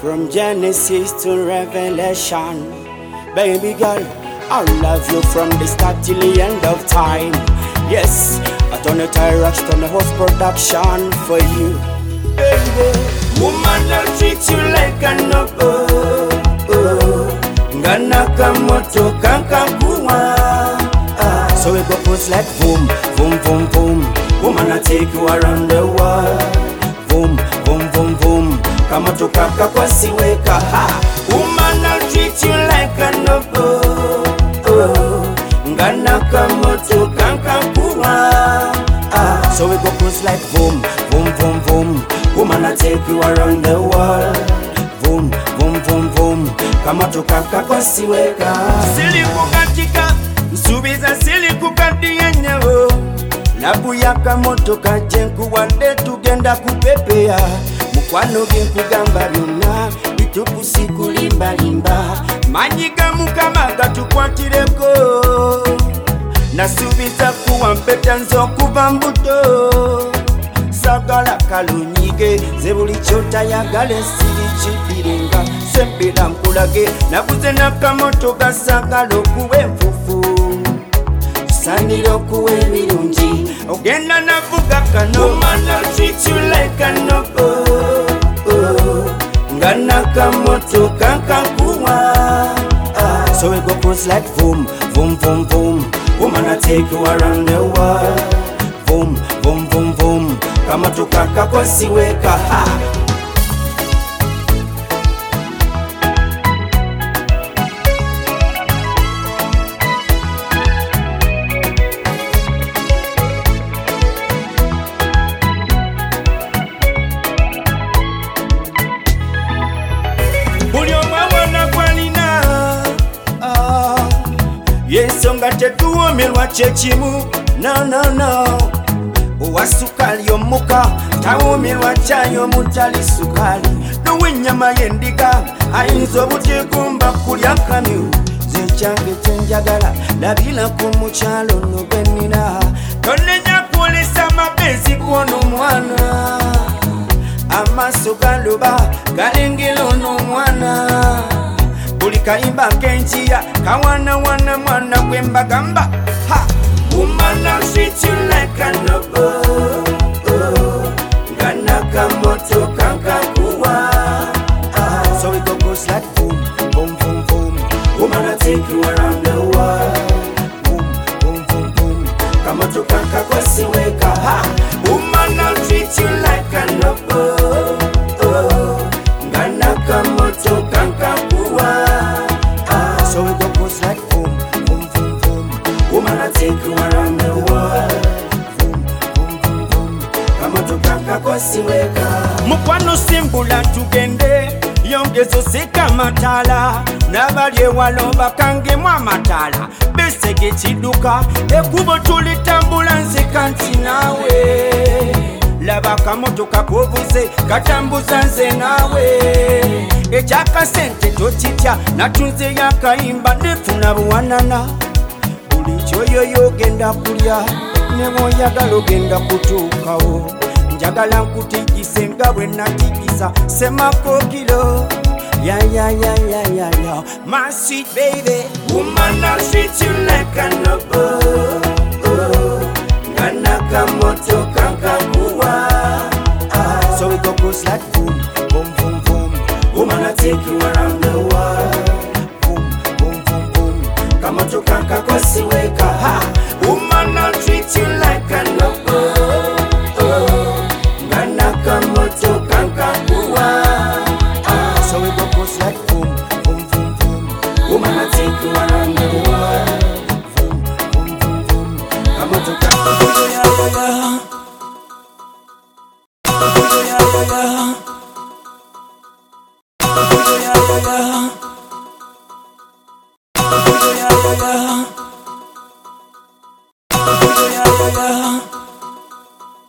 From Genesis to Revelation, baby girl, I love you from the start till the end of time. Yes, I turn a Tyrax, turn a host production for you, baby. Woman, I'll treat you like a noble. Ngana kamoto kankakuwa. So we go post like boom, boom, boom, boom. Woman, I'll take you around the world. Boom, boom, boom, boom. Kamoto kaka kwa siweka ha. Woman, I'll treat you like a noble. Ngana kamoto kankakuwa. So we go post like boom, boom, boom, boom. Woman, I'll take you around the world. Boom, boom, boom, boom. Kamoto kaka kwa siweka. Siliku katika Subiza siliku kadiyenyewo. Labu yaka moto kajenku wande tugenda kupepea. Mukwano genkugamba byonna bituku siku limba limba. Manyiga mukamaga tukwatireko. Nasubiza kuwa mpeta nzo kuba mbuto. Sagala kalunyige zebuli chota yagale siri chipiringa. Sempira mkulage nabuze nakamoto gasagala okuwa enfufu. Saniro kuwe birungi ogenda navuga kano. Woman, I'll treat you like a noble. Ngana kamoto kankakuwa. So we go post like boom, boom, boom, boom. Woman, I'll take you around the world. Boom, boom, boom, boom. Kamoto kaka kwa siweka ha. Yesonga tetuwomerwa kyekimu. No. Owasukali omuka tawomerwa kyayo mutali sukali. Nowenyama yendiga ayinza obutegumba kulya kamyu. Zekyange kyenjagala labila ku mukyalo no gwenina. Tonenya kwolesa mapenzi g'ono mwana. Amaaso galoba galengera ono mwana. Buli kayimba kenjiya kawana wana mwana gwembagamba ha. Woman, I'll treat you like a noble. Ngana kamoto kankakuwa. So we go goes like boom, boom, boom, boom. Woman, I'll take you around the world. Boom, boom, boom, boom. Kamoto kankakuwa siweka ha. Woman, I'll treat you like a noble. Ngana kamoto kankakuwa. So we go post like boom, boom, boom, boom. Woman, I'll take you around the world. Boom, boom, boom, boom. Kamoto kaka kwa siweka. Mukwano simbula tugende. Yongezo sika matala. Nabalye waloba kange mwa matala. Besege chiduka. Ekubo tulitambula nzika nti nawe. Laba kamoto kakobuze katambuza nze nawe. Echaka sente tochitya natunze yakayimba nefuna buwanana. Buli kyoyoyo genda kulya ne bw'oyagala ogenda kutuukawo. Njagala nkutigise nga bwe natigisa semakokiro. Ya my sweet baby. Woman, I'll treat you like a noble. Ngana kamoto kankakuwa. So we go post like boom, boom, boom, boom. Woman, I'll take you around the world. Boom, boom, boom, boom. Kamoto kaka kwa siweka ha. Woman, I'll treat you like a noble. Ngana kamoto kankakuwa. So we go post like boom, boom, boom, boom. Woman, I'll take you around the world. Boom, boom, boom, boom. Kamoto kankakuwa. Yeah.